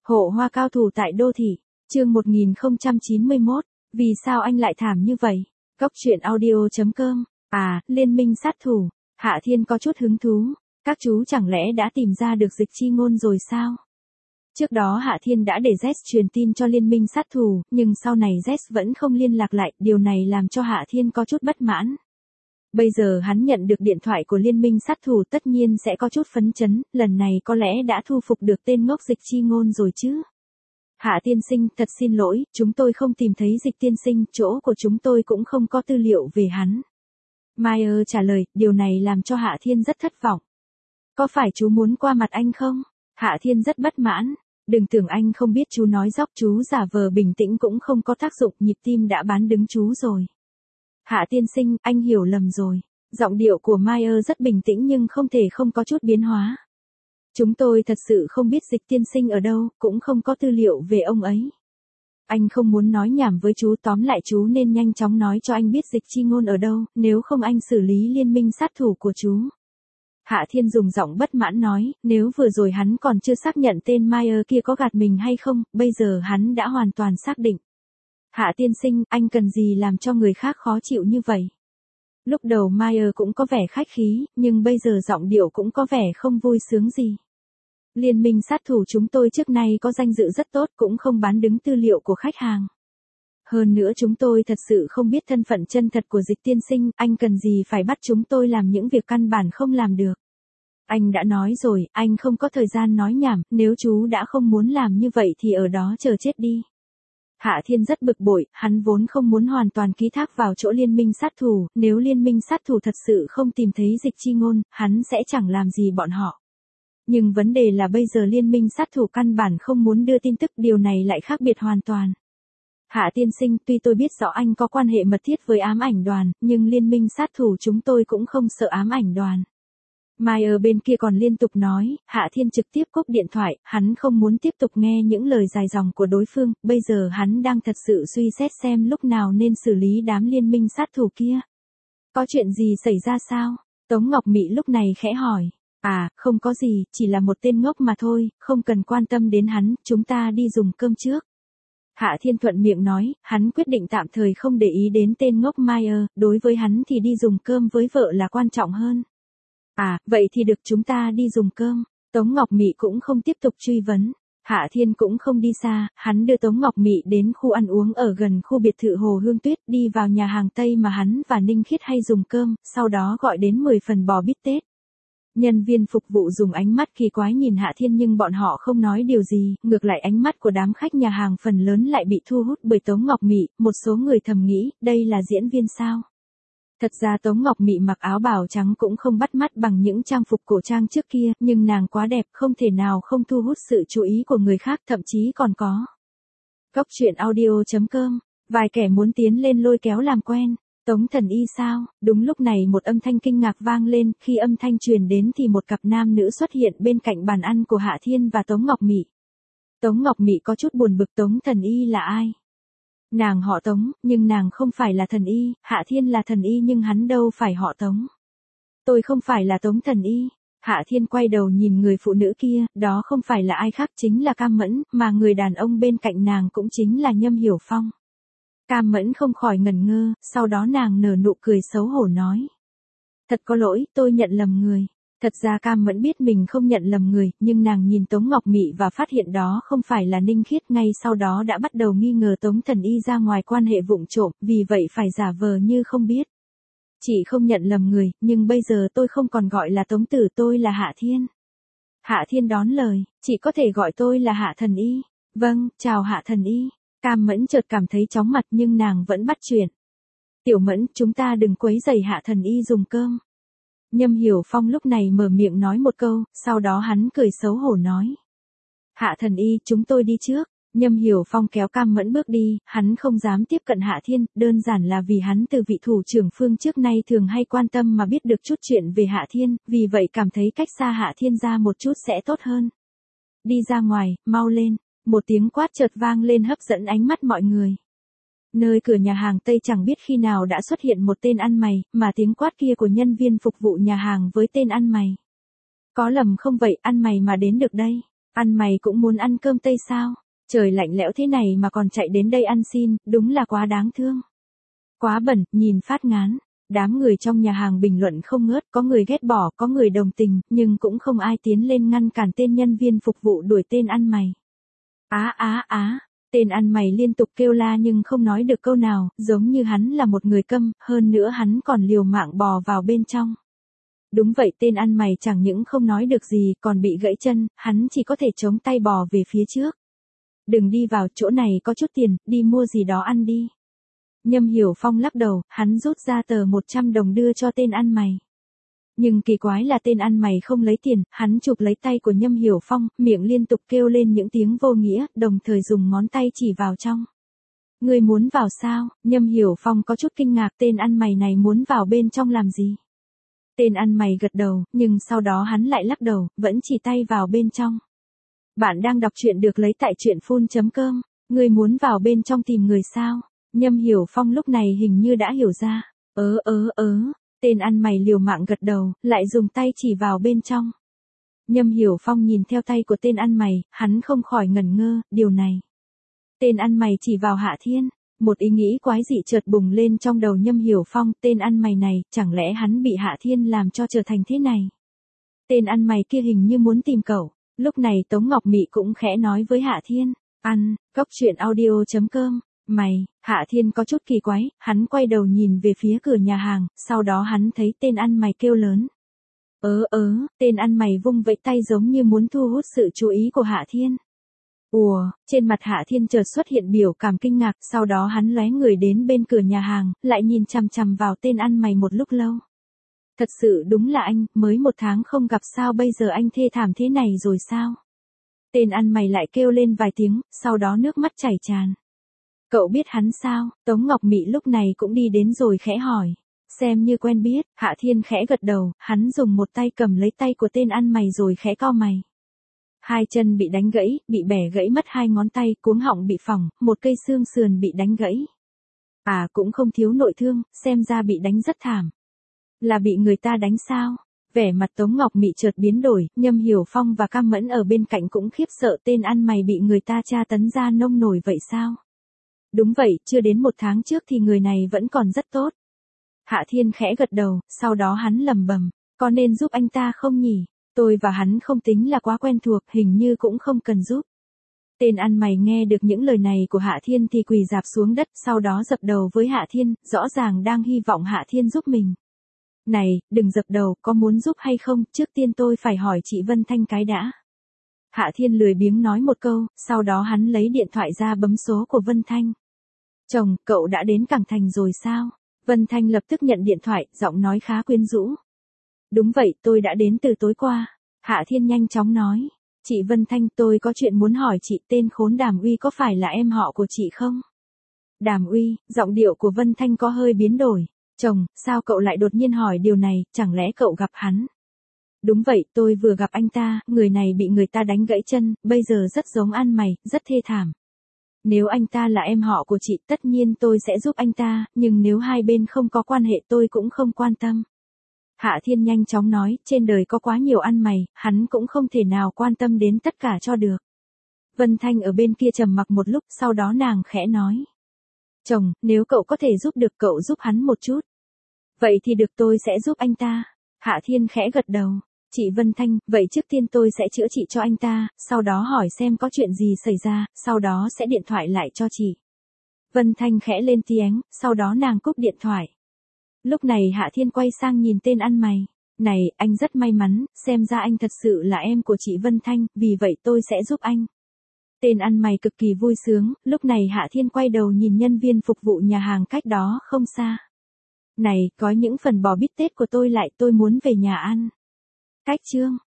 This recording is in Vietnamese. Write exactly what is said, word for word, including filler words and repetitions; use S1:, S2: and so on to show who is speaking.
S1: Hộ hoa cao thủ tại đô thị, chương một nghìn không trăm chín mươi mốt, vì sao anh lại thảm như vậy? Cốc truyện audio chấm com, à, liên minh sát thủ, Hạ Thiên có chút hứng thú, các chú chẳng lẽ đã tìm ra được dịch chi ngôn rồi sao? Trước đó Hạ Thiên đã để Z truyền tin cho liên minh sát thủ, nhưng sau này Z vẫn không liên lạc lại, điều này làm cho Hạ Thiên có chút bất mãn. Bây giờ hắn nhận được điện thoại của liên minh sát thủ tất nhiên sẽ có chút phấn chấn, lần này có lẽ đã thu phục được tên ngốc dịch chi ngôn rồi chứ. Hạ tiên sinh, thật xin lỗi, chúng tôi không tìm thấy dịch tiên sinh, chỗ của chúng tôi cũng không có tư liệu về hắn. Meyer trả lời, điều này làm cho Hạ Thiên rất thất vọng. Có phải chú muốn qua mặt anh không? Hạ Thiên rất bất mãn. Đừng tưởng anh không biết chú nói dóc, chú giả vờ bình tĩnh cũng không có tác dụng, nhịp tim đã bán đứng chú rồi. Hạ tiên sinh, anh hiểu lầm rồi. Giọng điệu của Meyer rất bình tĩnh nhưng không thể không có chút biến hóa. Chúng tôi thật sự không biết dịch tiên sinh ở đâu, cũng không có tư liệu về ông ấy. Anh không muốn nói nhảm với chú, tóm lại chú nên nhanh chóng nói cho anh biết dịch chi ngôn ở đâu, nếu không anh xử lý liên minh sát thủ của chú. Hạ Thiên dùng giọng bất mãn nói, nếu vừa rồi hắn còn chưa xác nhận tên Meyer kia có gạt mình hay không, bây giờ hắn đã hoàn toàn xác định. Hạ tiên sinh, anh cần gì làm cho người khác khó chịu như vậy? Lúc đầu Meyer cũng có vẻ khách khí, nhưng bây giờ giọng điệu cũng có vẻ không vui sướng gì. Liên minh sát thủ chúng tôi trước nay có danh dự rất tốt, cũng không bán đứng tư liệu của khách hàng. Hơn nữa chúng tôi thật sự không biết thân phận chân thật của dịch tiên sinh, anh cần gì phải bắt chúng tôi làm những việc căn bản không làm được. Anh đã nói rồi, anh không có thời gian nói nhảm, nếu chú đã không muốn làm như vậy thì ở đó chờ chết đi. Hạ Thiên rất bực bội, hắn vốn không muốn hoàn toàn ký thác vào chỗ liên minh sát thủ, nếu liên minh sát thủ thật sự không tìm thấy dịch chi ngôn, hắn sẽ chẳng làm gì bọn họ. Nhưng vấn đề là bây giờ liên minh sát thủ căn bản không muốn đưa tin tức, điều này lại khác biệt hoàn toàn. Hạ tiên sinh, tuy tôi biết rõ anh có quan hệ mật thiết với ám ảnh đoàn, nhưng liên minh sát thủ chúng tôi cũng không sợ ám ảnh đoàn. Meyer bên kia còn liên tục nói, Hạ Thiên trực tiếp cúp điện thoại, hắn không muốn tiếp tục nghe những lời dài dòng của đối phương, bây giờ hắn đang thật sự suy xét xem lúc nào nên xử lý đám liên minh sát thủ kia. Có chuyện gì xảy ra sao? Tống Ngọc Mị lúc này khẽ hỏi. À, không có gì, chỉ là một tên ngốc mà thôi, không cần quan tâm đến hắn, chúng ta đi dùng cơm trước. Hạ Thiên thuận miệng nói, hắn quyết định tạm thời không để ý đến tên ngốc Meyer, đối với hắn thì đi dùng cơm với vợ là quan trọng hơn. À, vậy thì được, chúng ta đi dùng cơm. Tống Ngọc Mị cũng không tiếp tục truy vấn. Hạ Thiên cũng không đi xa, hắn đưa Tống Ngọc Mị đến khu ăn uống ở gần khu biệt thự Hồ Hương Tuyết, đi vào nhà hàng Tây mà hắn và Ninh Khiết hay dùng cơm, sau đó gọi đến mười phần bò bít tết. Nhân viên phục vụ dùng ánh mắt kỳ quái nhìn Hạ Thiên nhưng bọn họ không nói điều gì, ngược lại ánh mắt của đám khách nhà hàng phần lớn lại bị thu hút bởi Tống Ngọc Mị, một số người thầm nghĩ, đây là diễn viên sao? Thật ra Tống Ngọc Mị mặc áo bào trắng cũng không bắt mắt bằng những trang phục cổ trang trước kia, nhưng nàng quá đẹp, không thể nào không thu hút sự chú ý của người khác, thậm chí còn có. Cốc truyện audio chấm com, vài kẻ muốn tiến lên lôi kéo làm quen. Tống thần y sao? Đúng lúc này một âm thanh kinh ngạc vang lên, khi âm thanh truyền đến thì một cặp nam nữ xuất hiện bên cạnh bàn ăn của Hạ Thiên và Tống Ngọc Mị. Tống Ngọc Mị có chút buồn bực, Tống thần y là ai? Nàng họ Tống, nhưng nàng không phải là thần y, Hạ Thiên là thần y nhưng hắn đâu phải họ Tống. Tôi không phải là Tống thần y. Hạ Thiên quay đầu nhìn người phụ nữ kia, đó không phải là ai khác chính là Cam Mẫn, mà người đàn ông bên cạnh nàng cũng chính là Nhâm Hiểu Phong. Cam Mẫn không khỏi ngẩn ngơ, sau đó nàng nở nụ cười xấu hổ nói. Thật có lỗi, tôi nhận lầm người. Thật ra Cam Mẫn biết mình không nhận lầm người, nhưng nàng nhìn Tống Ngọc Mị và phát hiện đó không phải là Ninh Khiết, ngay sau đó đã bắt đầu nghi ngờ Tống thần y ra ngoài quan hệ vụng trộm, vì vậy phải giả vờ như không biết. Chị không nhận lầm người, nhưng bây giờ tôi không còn gọi là Tống tử, tôi là Hạ Thiên. Hạ Thiên đón lời, chị có thể gọi tôi là Hạ thần y. Vâng, chào Hạ thần y. Cam Mẫn chợt cảm thấy chóng mặt nhưng nàng vẫn bắt chuyện. Tiểu Mẫn, chúng ta đừng quấy rầy Hạ thần y dùng cơm. Nhâm Hiểu Phong lúc này mở miệng nói một câu, sau đó hắn cười xấu hổ nói. Hạ thần y, chúng tôi đi trước. Nhâm Hiểu Phong kéo Cam Mẫn bước đi, hắn không dám tiếp cận Hạ Thiên, đơn giản là vì hắn từ vị thủ trưởng Phương trước nay thường hay quan tâm mà biết được chút chuyện về Hạ Thiên, vì vậy cảm thấy cách xa Hạ Thiên ra một chút sẽ tốt hơn. Đi ra ngoài, mau lên. Một tiếng quát chợt vang lên hấp dẫn ánh mắt mọi người. Nơi cửa nhà hàng Tây chẳng biết khi nào đã xuất hiện một tên ăn mày, mà tiếng quát kia của nhân viên phục vụ nhà hàng với tên ăn mày. Có lầm không vậy, ăn mày mà đến được đây? Ăn mày cũng muốn ăn cơm tây sao? Trời lạnh lẽo thế này mà còn chạy đến đây ăn xin, đúng là quá đáng thương. Quá bẩn, nhìn phát ngán. Đám người trong nhà hàng bình luận không ngớt, có người ghét bỏ, có người đồng tình, nhưng cũng không ai tiến lên ngăn cản tên nhân viên phục vụ đuổi tên ăn mày. Á á á, tên ăn mày liên tục kêu la nhưng không nói được câu nào, giống như hắn là một người câm, hơn nữa hắn còn liều mạng bò vào bên trong. Đúng vậy, tên ăn mày chẳng những không nói được gì, còn bị gãy chân, hắn chỉ có thể chống tay bò về phía trước. Đừng đi vào, chỗ này có chút tiền, đi mua gì đó ăn đi. Nhâm Hiểu Phong lắc đầu, hắn rút ra tờ một trăm đồng đưa cho tên ăn mày. Nhưng kỳ quái là tên ăn mày không lấy tiền, hắn chụp lấy tay của Nhâm Hiểu Phong, miệng liên tục kêu lên những tiếng vô nghĩa, đồng thời dùng ngón tay chỉ vào trong. Ngươi muốn vào sao? Nhâm Hiểu Phong có chút kinh ngạc, tên ăn mày này muốn vào bên trong làm gì? Tên ăn mày gật đầu, nhưng sau đó hắn lại lắc đầu, vẫn chỉ tay vào bên trong. Bạn đang đọc truyện được lấy tại truyện phun chấm com, ngươi muốn vào bên trong tìm người sao? Nhâm Hiểu Phong lúc này hình như đã hiểu ra. Ớ ớ ớ, tên ăn mày liều mạng gật đầu, lại dùng tay chỉ vào bên trong. Nhâm Hiểu Phong nhìn theo tay của tên ăn mày, hắn không khỏi ngẩn ngơ, điều này. Tên ăn mày chỉ vào Hạ Thiên, một ý nghĩ quái dị chợt bùng lên trong đầu Nhâm Hiểu Phong, tên ăn mày này, chẳng lẽ hắn bị Hạ Thiên làm cho trở thành thế này? Tên ăn mày kia hình như muốn tìm cậu, lúc này Tống Ngọc Mị cũng khẽ nói với Hạ Thiên, ăn, góc truyện audio chấm com. Mày, Hạ Thiên có chút kỳ quái, hắn quay đầu nhìn về phía cửa nhà hàng, sau đó hắn thấy tên ăn mày kêu lớn. Ớ ớ, tên ăn mày vung vẫy tay giống như muốn thu hút sự chú ý của Hạ Thiên. Ùa, trên mặt Hạ Thiên chợt xuất hiện biểu cảm kinh ngạc, sau đó hắn lóe người đến bên cửa nhà hàng, lại nhìn chằm chằm vào tên ăn mày một lúc lâu. Thật sự đúng là anh, mới một tháng không gặp sao bây giờ anh thê thảm thế này rồi sao? Tên ăn mày lại kêu lên vài tiếng, sau đó nước mắt chảy tràn. Cậu biết hắn sao? Tống Ngọc Mị lúc này cũng đi đến rồi khẽ hỏi. Xem như quen biết, Hạ Thiên khẽ gật đầu, hắn dùng một tay cầm lấy tay của tên ăn mày rồi khẽ cau mày. Hai chân bị đánh gãy, bị bẻ gãy mất hai ngón tay, cuống họng bị phỏng, một cây xương sườn bị đánh gãy. À cũng không thiếu nội thương, xem ra bị đánh rất thảm. Là bị người ta đánh sao? Vẻ mặt Tống Ngọc Mị chợt biến đổi, Nhâm Hiểu Phong và Cam Mẫn ở bên cạnh cũng khiếp sợ, tên ăn mày bị người ta tra tấn ra nông nổi vậy sao? Đúng vậy, chưa đến một tháng trước thì người này vẫn còn rất tốt. Hạ Thiên khẽ gật đầu, sau đó hắn lẩm bẩm, có nên giúp anh ta không nhỉ? Tôi và hắn không tính là quá quen thuộc, hình như cũng không cần giúp. Tên ăn mày nghe được những lời này của Hạ Thiên thì quỳ rạp xuống đất, sau đó dập đầu với Hạ Thiên, rõ ràng đang hy vọng Hạ Thiên giúp mình. Này, đừng dập đầu, có muốn giúp hay không, trước tiên tôi phải hỏi chị Vân Thanh cái đã. Hạ Thiên lười biếng nói một câu, sau đó hắn lấy điện thoại ra bấm số của Vân Thanh. Chồng, cậu đã đến Cảng Thành rồi sao? Vân Thanh lập tức nhận điện thoại, giọng nói khá quyến rũ. Đúng vậy, tôi đã đến từ tối qua. Hạ Thiên nhanh chóng nói. Chị Vân Thanh, tôi có chuyện muốn hỏi chị, tên khốn Đàm Uy có phải là em họ của chị không? Đàm Uy, giọng điệu của Vân Thanh có hơi biến đổi. Chồng, sao cậu lại đột nhiên hỏi điều này, chẳng lẽ cậu gặp hắn? Đúng vậy, tôi vừa gặp anh ta, người này bị người ta đánh gãy chân, bây giờ rất giống ăn mày, rất thê thảm. Nếu anh ta là em họ của chị, tất nhiên tôi sẽ giúp anh ta, nhưng nếu hai bên không có quan hệ tôi cũng không quan tâm. Hạ Thiên nhanh chóng nói, trên đời có quá nhiều ăn mày, hắn cũng không thể nào quan tâm đến tất cả cho được. Vân Thanh ở bên kia trầm mặc một lúc, sau đó nàng khẽ nói. Chồng, nếu cậu có thể giúp được cậu giúp hắn một chút. Vậy thì được, tôi sẽ giúp anh ta. Hạ Thiên khẽ gật đầu. Chị Vân Thanh, vậy trước tiên tôi sẽ chữa trị cho anh ta, sau đó hỏi xem có chuyện gì xảy ra, sau đó sẽ điện thoại lại cho chị. Vân Thanh khẽ lên tiếng, sau đó nàng cúp điện thoại. Lúc này Hạ Thiên quay sang nhìn tên ăn mày. Này, anh rất may mắn, xem ra anh thật sự là em của chị Vân Thanh, vì vậy tôi sẽ giúp anh. Tên ăn mày cực kỳ vui sướng, lúc này Hạ Thiên quay đầu nhìn nhân viên phục vụ nhà hàng cách đó không xa. Này, có những phần bò bít tết của tôi lại, tôi muốn về nhà ăn. Cách chương.